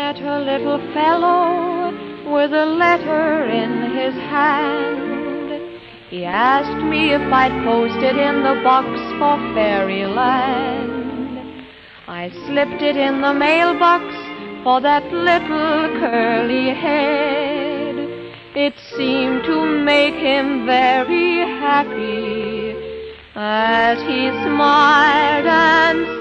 met a little fellow with a letter in his hand. He asked me if I'd post it in the box for fairyland. I slipped it in the mailbox for that little curly head. It seemed to make him very happy as he smiled and